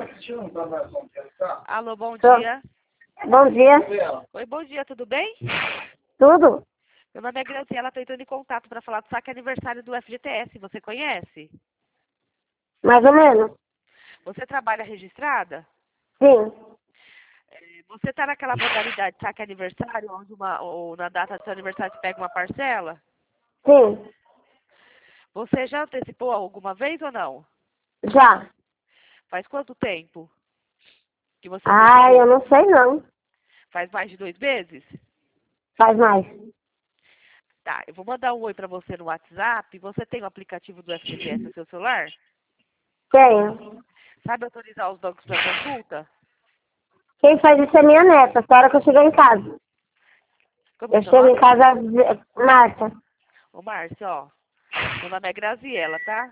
Alô, bom Tô. dia. Bom dia. Oi, bom dia, tudo bem? Tudo? Meu nome é Graciela, estou entrando em contato para falar do saque aniversário do FGTS. Você conhece? Mais ou menos? Você trabalha registrada? Sim. Você está naquela modalidade de saque aniversário, onde ou na data do seu aniversário você pega uma parcela? Sim. Você já antecipou alguma vez ou não? Já. Faz quanto tempo que você Ah, eu antecipou? não sei não. Faz mais de 2 meses? Faz mais. Tá, eu vou mandar um oi para você no WhatsApp. Você tem o aplicativo do FGTS no seu celular? Tenho. Sabe autorizar os bancos para consulta? Quem faz isso é minha neta, só a hora que eu chegar em casa. Como é Eu seu chego em nome? casa, Marta. Ô, Márcio, ó. Meu nome é Graziela, tá?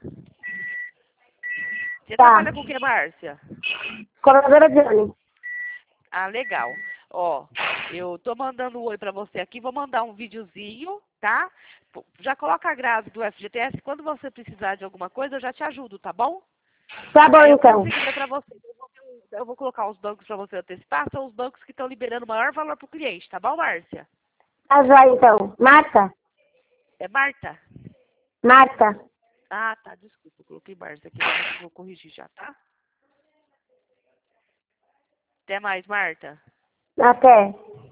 Você Tá. trabalha com o que, Márcia? Cobradora de ônibus. Ah, legal. Ó, eu tô mandando um oi pra você aqui, vou mandar um videozinho, tá? Já coloca a grave do FGTS, quando você precisar de alguma coisa, eu já te ajudo, tá bom? Tá bom, Aí eu então. consigo ver pra você. Eu vou colocar os bancos pra você antecipar, são os bancos que estão liberando o maior valor pro cliente, tá bom, Márcia? Tá já, então. Marta? É Marta? Marta. Ah, tá, desculpa, eu coloquei Márcia aqui, vou corrigir já, tá? Até mais, Marta. Até.